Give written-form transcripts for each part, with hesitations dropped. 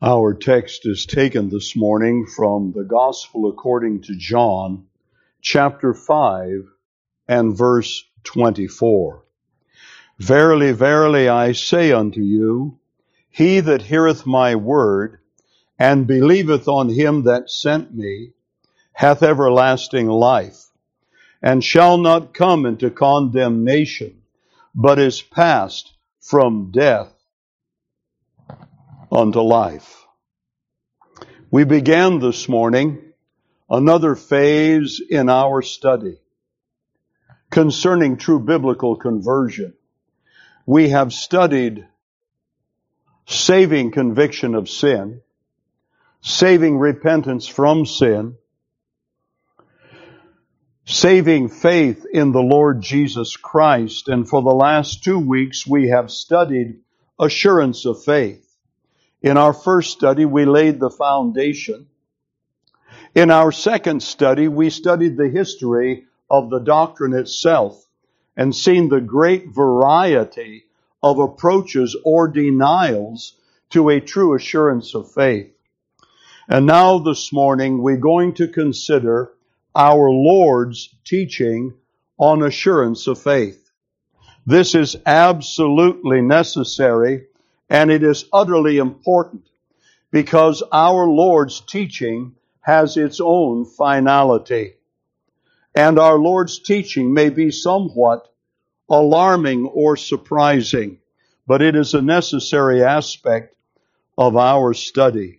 Our text is taken this morning from the Gospel according to John, chapter 5 and verse 24. Verily, verily, I say unto you, he that heareth my word, and believeth on him that sent me, hath everlasting life, and shall not come into condemnation, but is passed from death unto life. We began this morning another phase in our study concerning true biblical conversion. We have studied saving conviction of sin, saving repentance from sin, saving faith in the Lord Jesus Christ, and for the last 2 weeks we have studied assurance of faith. In our first study, we laid the foundation. In our second study, we studied the history of the doctrine itself and seen the great variety of approaches or denials to a true assurance of faith. And now this morning, we're going to consider our Lord's teaching on assurance of faith. This is absolutely necessary, and it is utterly important because our Lord's teaching has its own finality. And our Lord's teaching may be somewhat alarming or surprising, but it is a necessary aspect of our study.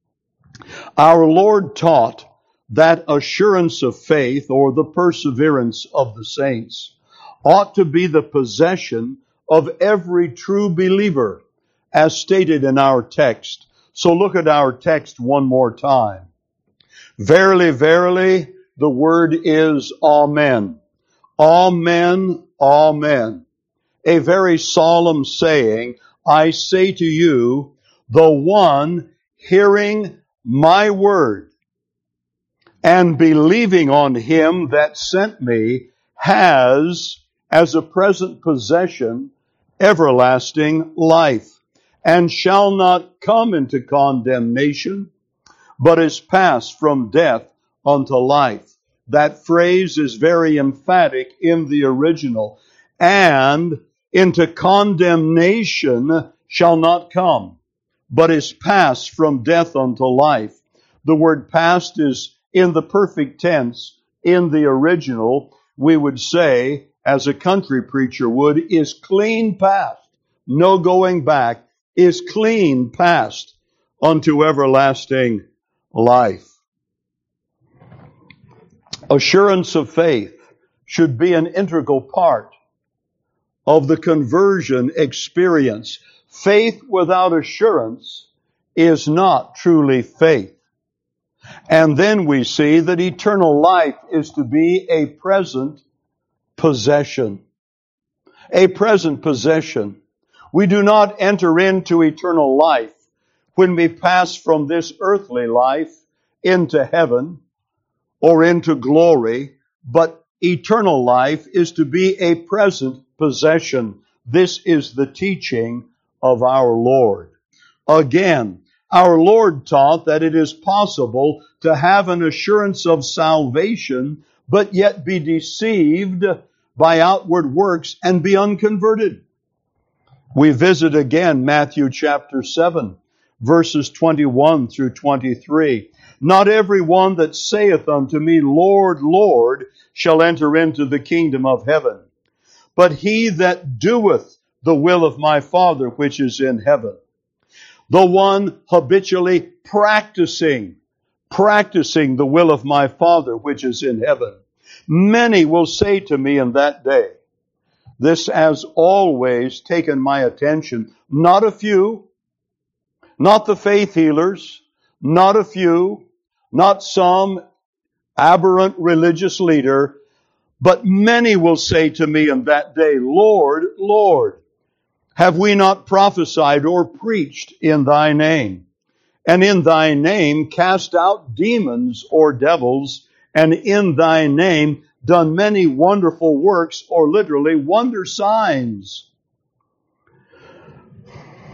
Our Lord taught that assurance of faith, or the perseverance of the saints, ought to be the possession of every true believer, as stated in our text. So look at our text one more time. Verily, verily, the word is Amen. Amen, Amen. A very solemn saying, I say to you, the one hearing my word and believing on him that sent me has, as a present possession, everlasting life, and shall not come into condemnation, but is passed from death unto life. That phrase is very emphatic in the original. And into condemnation shall not come, but is passed from death unto life. The word passed is in the perfect tense. In the original, we would say, as a country preacher would, is clean past. No going back. Is clean past unto everlasting life. Assurance of faith should be an integral part of the conversion experience. Faith without assurance is not truly faith. And then we see that eternal life is to be a present possession. A present possession. We do not enter into eternal life when we pass from this earthly life into heaven or into glory, but eternal life is to be a present possession. This is the teaching of our Lord. Again, our Lord taught that it is possible to have an assurance of salvation, but yet be deceived by outward works and be unconverted. We visit again Matthew chapter 7, verses 21 through 23. Not every one that saith unto me, Lord, Lord, shall enter into the kingdom of heaven, but he that doeth the will of my Father which is in heaven. The one habitually practicing the will of my Father which is in heaven. Many will say to me in that day, this has always taken my attention. Not a few, not the faith healers, not a few, not some aberrant religious leader, but many will say to me in that day, Lord, Lord, have we not prophesied or preached in thy name? And in thy name cast out demons or devils, and in thy name done many wonderful works, or literally wonder signs.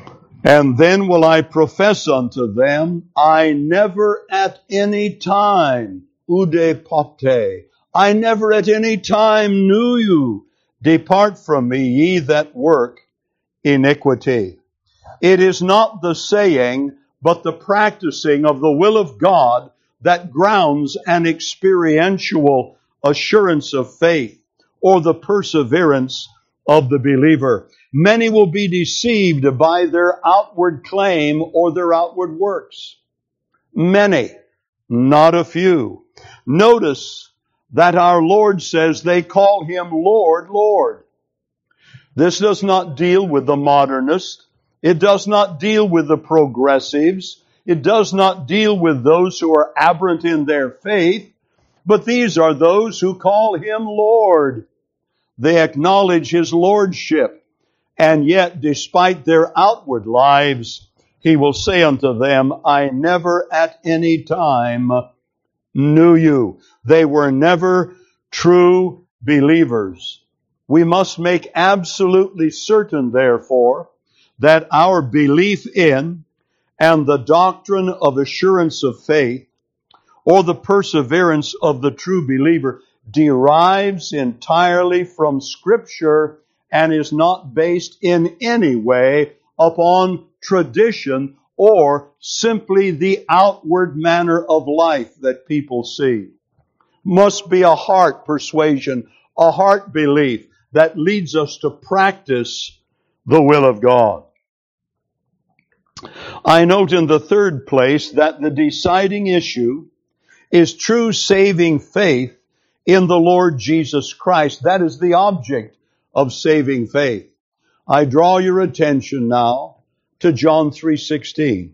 And then will I profess unto them, I never at any time, ude pote, I never at any time knew you. Depart from me, ye that work iniquity. It is not the saying, but the practicing of the will of God that grounds an experiential assurance of faith or the perseverance of the believer. Many will be deceived by their outward claim or their outward works. Many, not a few. Notice that our Lord says they call Him Lord, Lord. This does not deal with the modernist. It does not deal with the progressives. It does not deal with those who are aberrant in their faith. But these are those who call Him Lord. They acknowledge His lordship. And yet, despite their outward lives, He will say unto them, I never at any time knew you. They were never true believers. We must make absolutely certain, therefore, that our belief in and the doctrine of assurance of faith or the perseverance of the true believer derives entirely from Scripture and is not based in any way upon tradition or simply the outward manner of life that people see. Must be a heart persuasion, a heart belief that leads us to practice the will of God. I note in the third place that the deciding issue is true saving faith in the Lord Jesus Christ. That is the object of saving faith. I draw your attention now to John 3:16.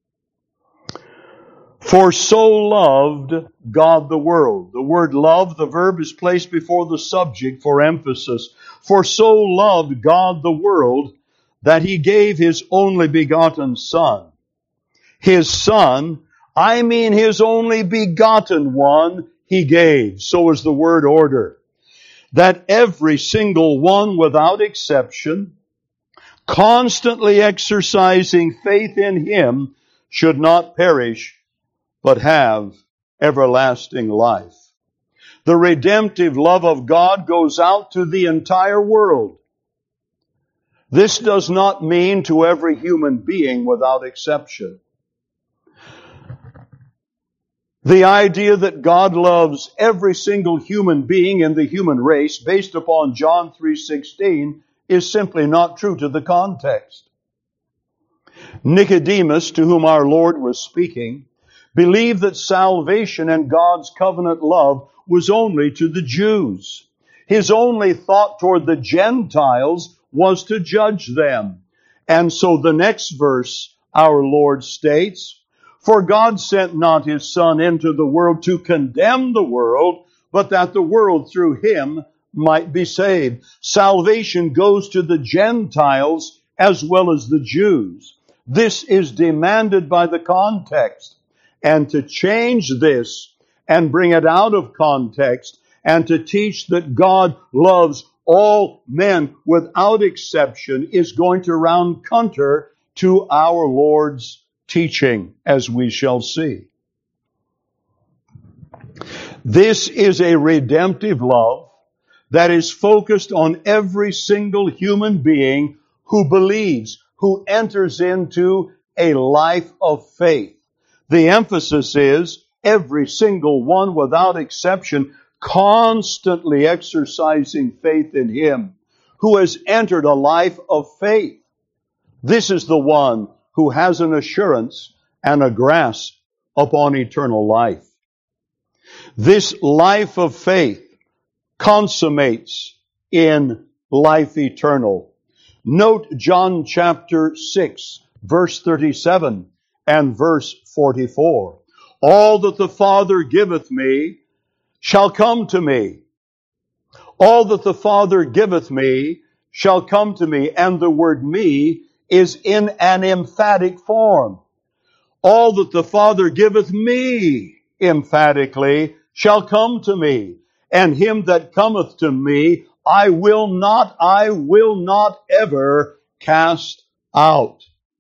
For so loved God the world. The word love, the verb is placed before the subject for emphasis. For so loved God the world that He gave His only begotten Son. His Son, I mean His only begotten one, He gave. So is the word order. That every single one without exception, constantly exercising faith in Him, should not perish, but have everlasting life. The redemptive love of God goes out to the entire world. This does not mean to every human being without exception. The idea that God loves every single human being in the human race based upon John 3:16 is simply not true to the context. Nicodemus, to whom our Lord was speaking, believed that salvation and God's covenant love was only to the Jews. His only thought toward the Gentiles was to judge them. And so the next verse, our Lord states, For God sent not His Son into the world to condemn the world, but that the world through Him might be saved. Salvation goes to the Gentiles as well as the Jews. This is demanded by the context. And to change this and bring it out of context and to teach that God loves all men without exception is going to run counter to our Lord's teaching, as we shall see. This is a redemptive love that is focused on every single human being who believes, who enters into a life of faith. The emphasis is every single one without exception constantly exercising faith in Him, who has entered a life of faith. This is the one who has an assurance and a grasp upon eternal life. This life of faith consummates in life eternal. Note John chapter 6, verse 37 and verse 44. All that the Father giveth me shall come to me. All that the Father giveth me shall come to me. And the word me is in an emphatic form. All that the Father giveth me, emphatically, shall come to me. And him that cometh to me, I will not ever cast out.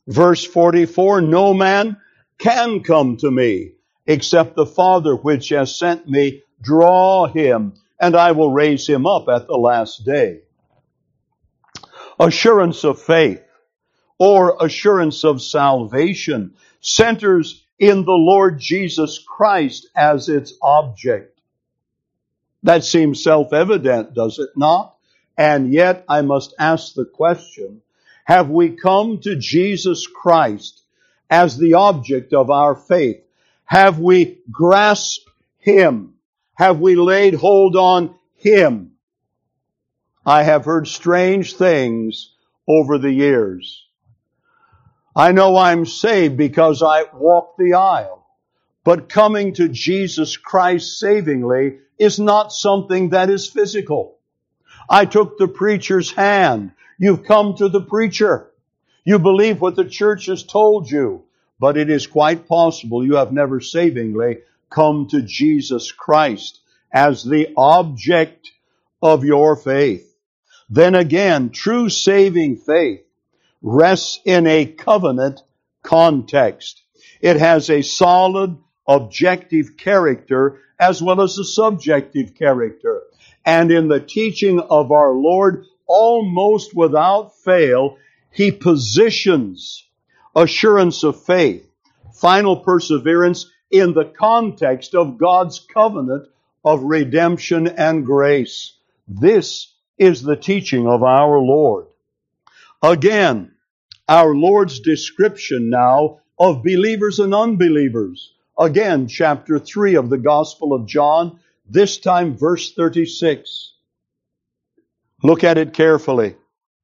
Verse 44, no man can come to me except the Father which has sent me draw him, and I will raise him up at the last day. Assurance of faith, or assurance of salvation, centers in the Lord Jesus Christ as its object. That seems self-evident, does it not? And yet I must ask the question, have we come to Jesus Christ as the object of our faith? Have we grasped Him? Have we laid hold on Him? I have heard strange things over the years. I know I'm saved because I walk the aisle. But coming to Jesus Christ savingly is not something that is physical. I took the preacher's hand. You've come to the preacher. You believe what the church has told you. But it is quite possible you have never savingly come to Jesus Christ as the object of your faith. Then again, true saving faith rests in a covenant context. It has a solid, objective character as well as a subjective character. And in the teaching of our Lord, almost without fail, He positions assurance of faith, final perseverance in the context of God's covenant of redemption and grace. This is the teaching of our Lord. Again, our Lord's description now of believers and unbelievers. Again, chapter 3 of the Gospel of John, this time verse 36. Look at it carefully.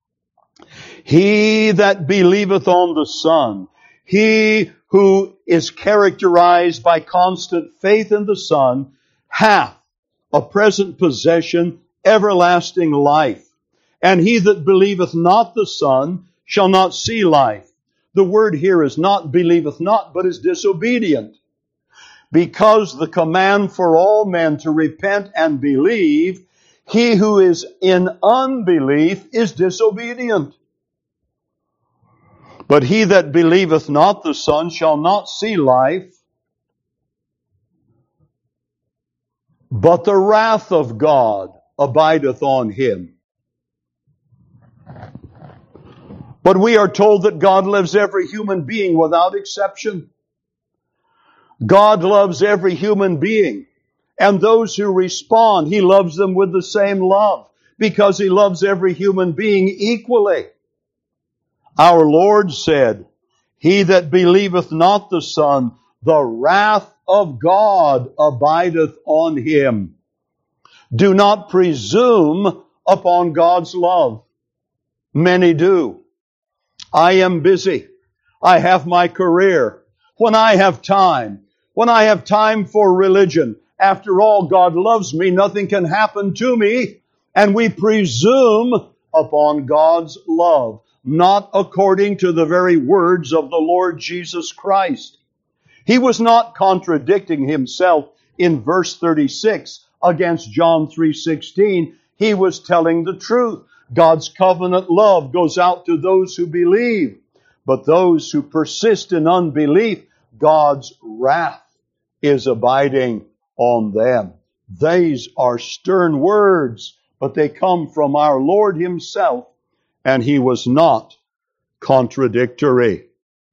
He that believeth on the Son, he who is characterized by constant faith in the Son, hath a present possession, everlasting life. And he that believeth not the Son shall not see life. The word here is not believeth not, but is disobedient. Because the command for all men to repent and believe, he who is in unbelief is disobedient. But he that believeth not the Son shall not see life, but the wrath of God abideth on him. But we are told that God loves every human being without exception. God loves every human being. And those who respond, He loves them with the same love, because He loves every human being equally. Our Lord said, he that believeth not the Son, the wrath of God abideth on him. Do not presume upon God's love. Many do. I am busy. I have my career. When I have time for religion, after all, God loves me, nothing can happen to me, and we presume upon God's love, not according to the very words of the Lord Jesus Christ. He was not contradicting Himself in verse 36 against John 3:16. He was telling the truth. God's covenant love goes out to those who believe, but those who persist in unbelief, God's wrath is abiding on them. These are stern words, but they come from our Lord Himself, and He was not contradictory.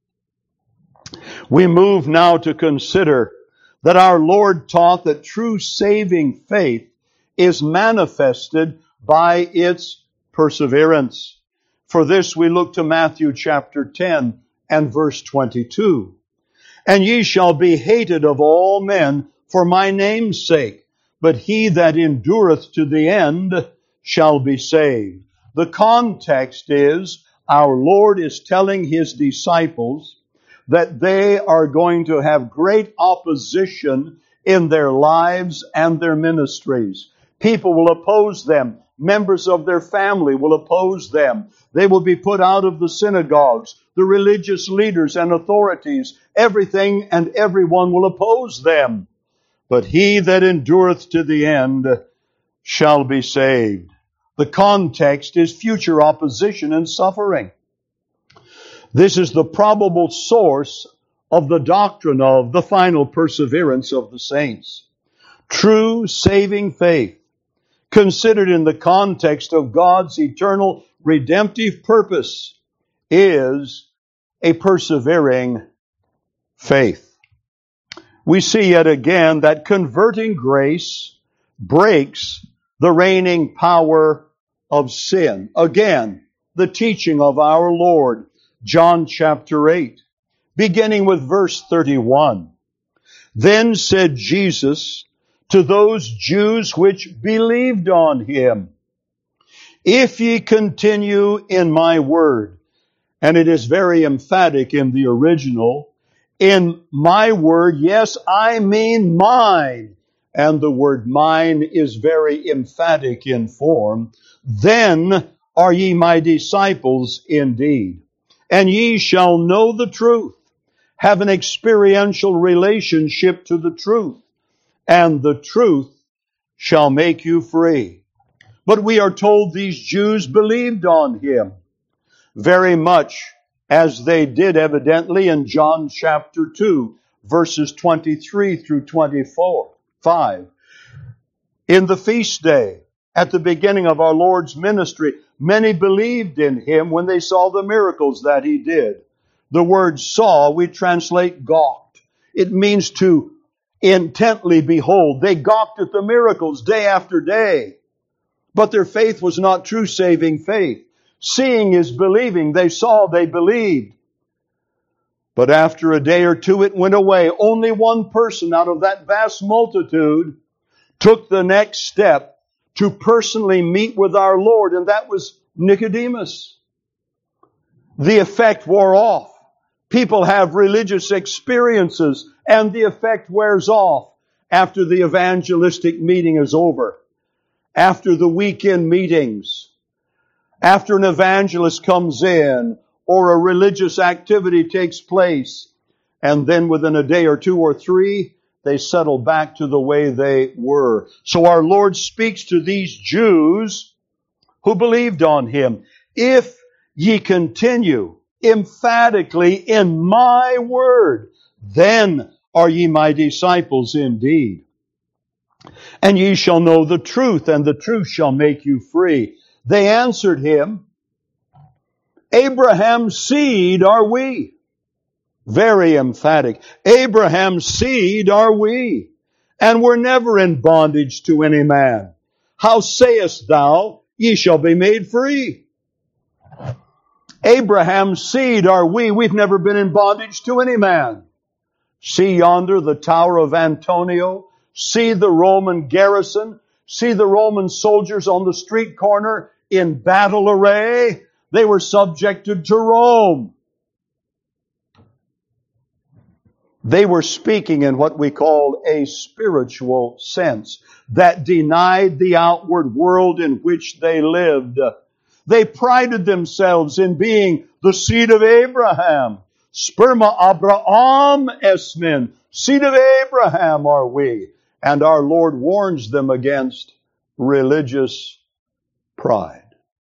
We move now to consider that our Lord taught that true saving faith is manifested by its perseverance. For this we look to Matthew chapter 10 and verse 22. And ye shall be hated of all men for my name's sake, but he that endureth to the end shall be saved. The context is, our Lord is telling His disciples that they are going to have great opposition in their lives and their ministries. People will oppose them. Members of their family will oppose them. They will be put out of the synagogues. The religious leaders and authorities, everything and everyone will oppose them. But he that endureth to the end shall be saved. The context is future opposition and suffering. This is the probable source of the doctrine of the final perseverance of the saints. True saving faith, considered in the context of God's eternal redemptive purpose, is a persevering faith. We see yet again that converting grace breaks the reigning power of sin. Again, the teaching of our Lord, John chapter 8, beginning with verse 31. Then said Jesus to those Jews which believed on him, if ye continue in my word, and it is very emphatic in the original, in my word, yes, I mean mine, and the word mine is very emphatic in form, then are ye my disciples indeed. And ye shall know the truth, have an experiential relationship to the truth, and the truth shall make you free. But we are told these Jews believed on him very much as they did evidently in John chapter 2, verses 23 through 5. In the feast day, at the beginning of our Lord's ministry, many believed in him when they saw the miracles that he did. The word saw, we translate gawked. It means to intently behold. They gawked at the miracles day after day. But their faith was not true saving faith. Seeing is believing. They saw, they believed. But after a day or two, it went away. Only one person out of that vast multitude took the next step to personally meet with our Lord, and that was Nicodemus. The effect wore off. People have religious experiences, and the effect wears off after the evangelistic meeting is over. After the weekend meetings, after an evangelist comes in, or a religious activity takes place, and then within a day or two or three, they settle back to the way they were. So our Lord speaks to these Jews who believed on him. If ye continue emphatically in my word, then are ye my disciples indeed. And ye shall know the truth, and the truth shall make you free. They answered him, Abraham's seed are we. Very emphatic. Abraham's seed are we, and we're never in bondage to any man. How sayest thou, ye shall be made free? Abraham's seed are we. We've never been in bondage to any man. See yonder the Tower of Antonio. See the Roman garrison. See the Roman soldiers on the street corner in battle array. They were subjected to Rome. They were speaking in what we call a spiritual sense that denied the outward world in which they lived. They prided themselves in being the seed of Abraham. Sperma Abraham esmen. Seed of Abraham are we. And our Lord warns them against religious pride.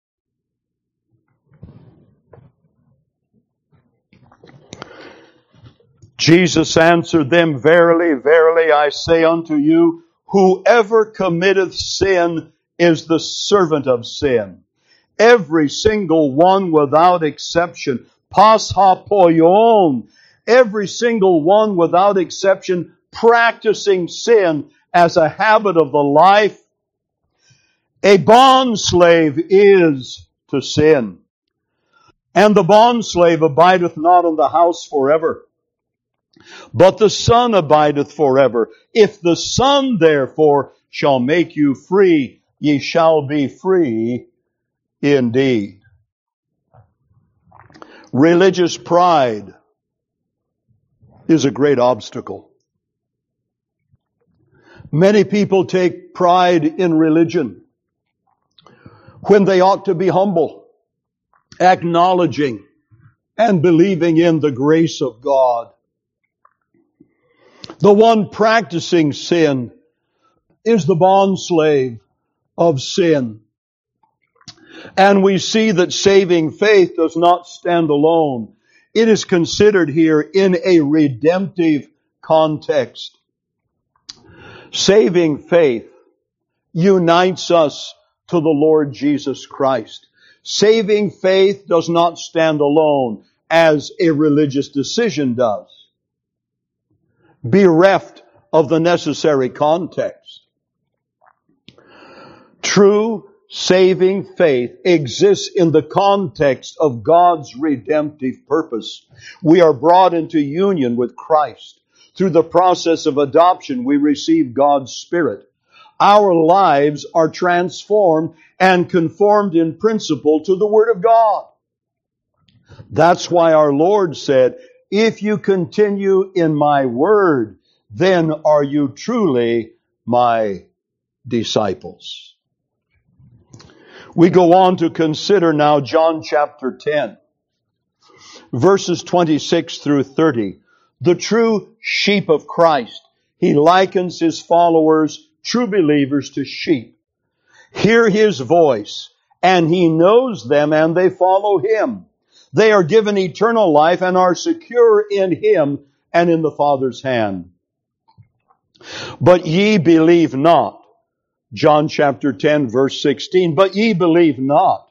Jesus answered them, Verily, verily, I say unto you, whoever committeth sin is the servant of sin. Every single one without exception. Pas hapoion. Every single one without exception practicing sin as a habit of the life. A bondslave is to sin. And the bondslave abideth not in the house forever, but the Son abideth forever. If the Son therefore shall make you free, ye shall be free indeed. Religious pride is a great obstacle. Many people take pride in religion when they ought to be humble, acknowledging and believing in the grace of God. The one practicing sin is the bondslave of sin. And we see that saving faith does not stand alone. It is considered here in a redemptive context. Saving faith unites us to the Lord Jesus Christ. Saving faith does not stand alone as a religious decision does, bereft of the necessary context. True saving faith exists in the context of God's redemptive purpose. We are brought into union with Christ. Through the process of adoption, we receive God's Spirit. Our lives are transformed and conformed in principle to the Word of God. That's why our Lord said, "If you continue in my word, then are you truly my disciples." We go on to consider now John chapter 10, verses 26 through 30. The true sheep of Christ. He likens His followers, true believers, to sheep. Hear His voice, and He knows them, and they follow Him. They are given eternal life and are secure in Him and in the Father's hand. But ye believe not. John chapter 10, verse 16. But ye believe not,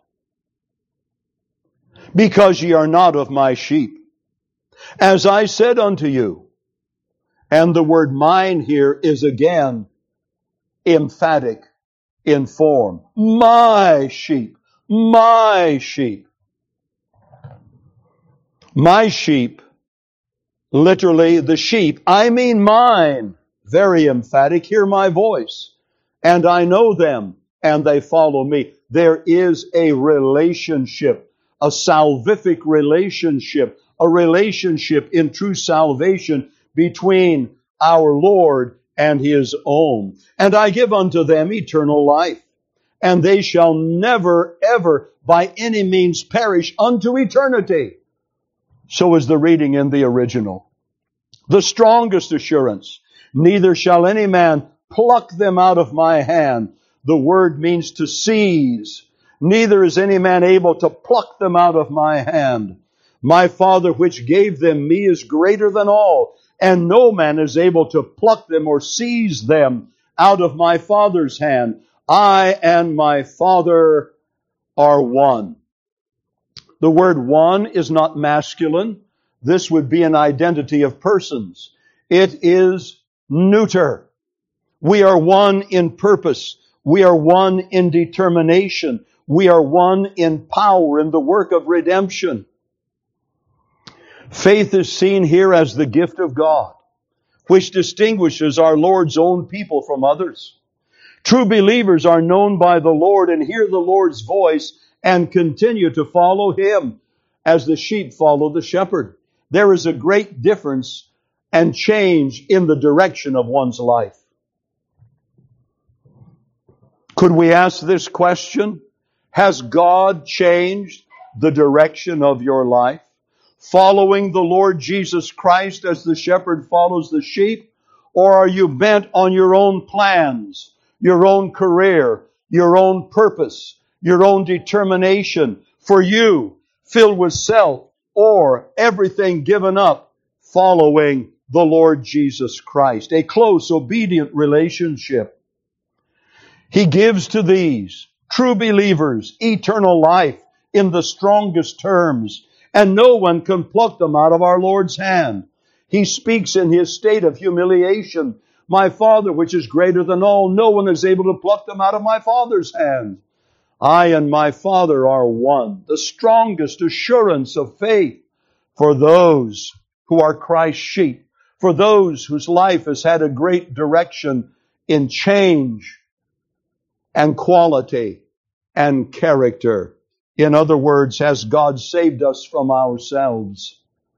because ye are not of my sheep. As I said unto you, and the word mine here is again emphatic in form. My sheep, my sheep. My sheep, literally the sheep, I mean mine. Very emphatic, hear my voice. And I know them, and they follow me. There is a relationship, a salvific relationship, a relationship in true salvation between our Lord and His own. And I give unto them eternal life, and they shall never, ever, by any means perish unto eternity. So is the reading in the original. The strongest assurance, neither shall any man pluck them out of my hand. The word means to seize. Neither is any man able to pluck them out of my hand. My Father which gave them me is greater than all, and no man is able to pluck them or seize them out of my Father's hand. I and my Father are one. The word one is not masculine. This would be an identity of persons. It is neuter. We are one in purpose. We are one in determination. We are one in power in the work of redemption. Faith is seen here as the gift of God, which distinguishes our Lord's own people from others. True believers are known by the Lord and hear the Lord's voice and continue to follow Him as the sheep follow the shepherd. There is a great difference and change in the direction of one's life. Could we ask this question? Has God changed the direction of your life? Following the Lord Jesus Christ as the shepherd follows the sheep? Or are you bent on your own plans, your own career, your own purpose, your own determination for you, filled with self, or everything given up following the Lord Jesus Christ? A close, obedient relationship. He gives to these true believers eternal life in the strongest terms, and no one can pluck them out of our Lord's hand. He speaks in His state of humiliation. My Father, which is greater than all, no one is able to pluck them out of my Father's hand. I and my Father are one. The strongest assurance of faith for those who are Christ's sheep, for those whose life has had a great direction in change and quality and character. In other words, has God saved us from ourselves?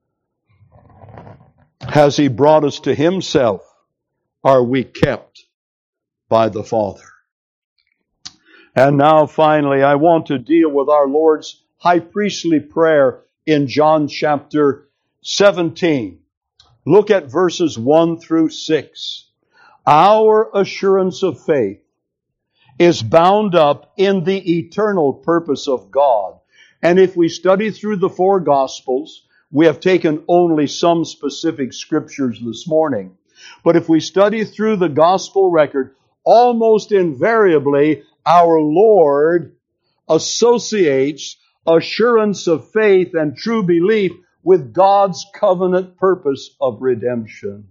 Has He brought us to Himself? Are we kept by the Father? And now finally, I want to deal with our Lord's high priestly prayer in John chapter 17. Look at verses 1 through 6. Our assurance of faith is bound up in the eternal purpose of God. And if we study through the four Gospels, We have taken only some specific scriptures this morning. But if we study through the gospel record, almost invariably our Lord associates assurance of faith and true belief with God's covenant purpose of redemption.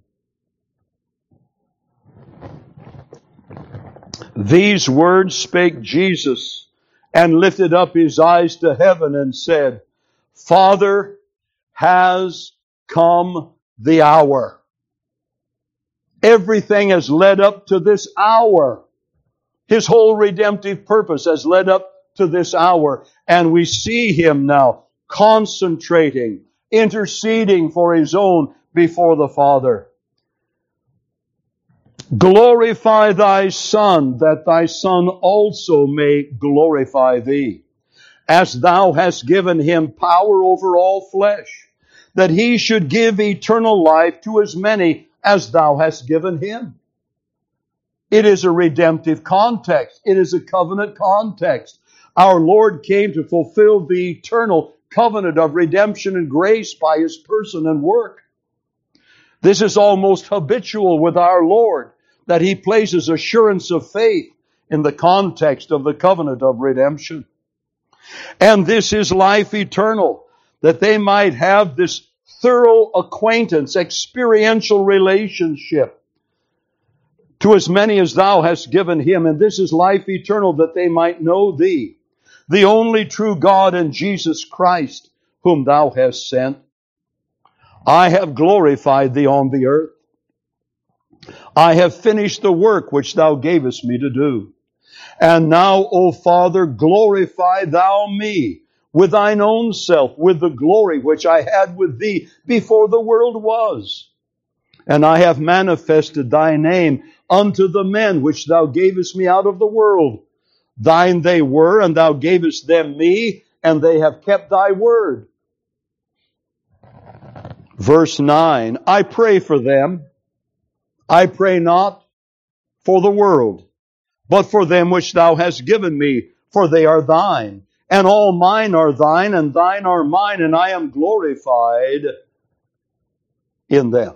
These words spake Jesus, and lifted up his eyes to heaven and said, Father, has come the hour. Everything has led up to this hour. His whole redemptive purpose has led up to this hour. And we see Him now concentrating, interceding for His own before the Father. Glorify Thy Son, that Thy Son also may glorify Thee, as Thou hast given Him power over all flesh, that He should give eternal life to as many as Thou hast given Him. It is a redemptive context. It is a covenant context. Our Lord came to fulfill the eternal covenant of redemption and grace by His person and work. This is almost habitual with our Lord, that He places assurance of faith in the context of the covenant of redemption. And this is life eternal, that they might have this thorough acquaintance, experiential relationship to as many as Thou hast given Him. And this is life eternal, that they might know Thee, the only true God, and Jesus Christ, whom Thou hast sent. I have glorified Thee on the earth. I have finished the work which Thou gavest me to do. And now, O Father, glorify Thou me with Thine own self, with the glory which I had with Thee before the world was. And I have manifested Thy name unto the men which Thou gavest me out of the world. Thine they were, and Thou gavest them me, and they have kept Thy word. Verse 9, I pray for them. I pray not for the world, but for them which Thou hast given me, for they are Thine. And all mine are Thine, and Thine are mine, and I am glorified in them.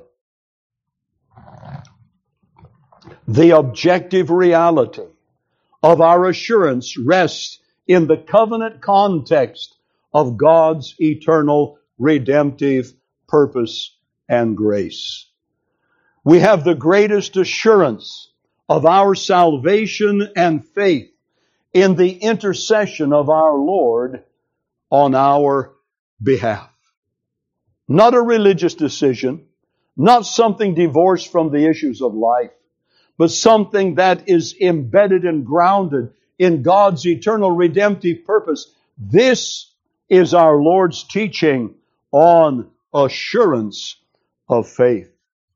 The objective reality of our assurance rests in the covenant context of God's eternal redemptive purpose and grace. We have the greatest assurance of our salvation and faith in the intercession of our Lord on our behalf. Not a religious decision, not something divorced from the issues of life, but something that is embedded and grounded in God's eternal redemptive purpose. This is our Lord's teaching on assurance of faith.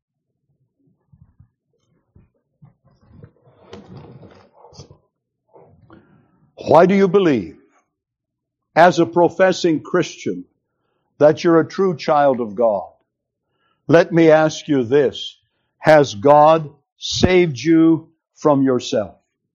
Why do you believe, as a professing Christian, that you're a true child of God? Let me ask you this. Has God saved you from yourself?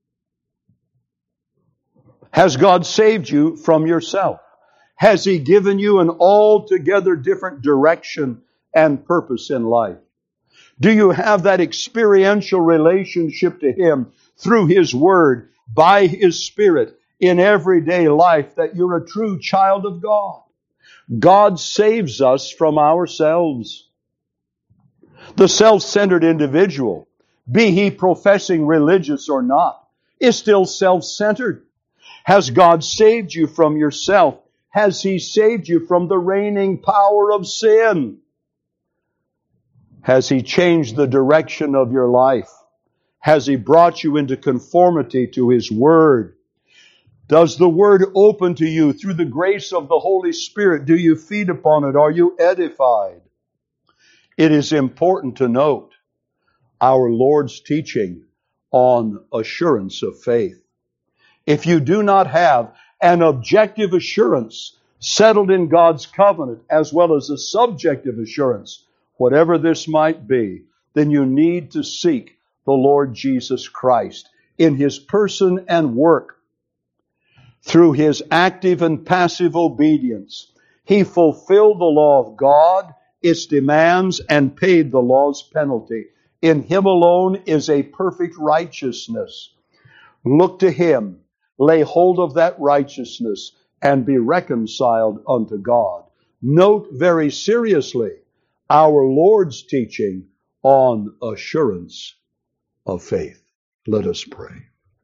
Has God saved you from yourself? Has He given you an altogether different direction and purpose in life? Do you have that experiential relationship to Him through His Word, by His Spirit, in everyday life, that you're a true child of God? God saves us from ourselves. The self-centered individual, be he professing religious or not, is still self-centered. Has God saved you from yourself? Has He saved you from the reigning power of sin? Has He changed the direction of your life? Has He brought you into conformity to His Word? Does the Word open to you through the grace of the Holy Spirit? Do you feed upon it? Are you edified? It is important to note our Lord's teaching on assurance of faith. If you do not have an objective assurance settled in God's covenant, as well as a subjective assurance, whatever this might be, then you need to seek the Lord Jesus Christ in His person and work, through His active and passive obedience, He fulfilled the law of God, its demands, and paid the law's penalty. In Him alone is a perfect righteousness. Look to Him, lay hold of that righteousness, and be reconciled unto God. Note very seriously our Lord's teaching on assurance of faith. Let us pray.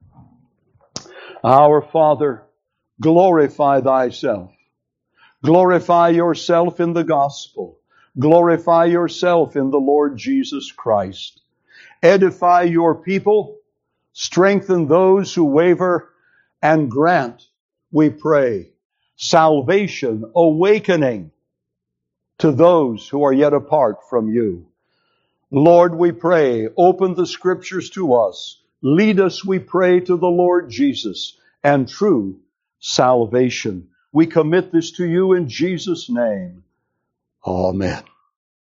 Our Father, glorify Thyself. Glorify Yourself in the gospel. Glorify Yourself in the Lord Jesus Christ. Edify Your people. Strengthen those who waver, and grant, we pray, salvation, awakening to those who are yet apart from You. Lord, we pray, open the Scriptures to us. Lead us, we pray, to the Lord Jesus and true salvation. We commit this to You in Jesus' name. Amen.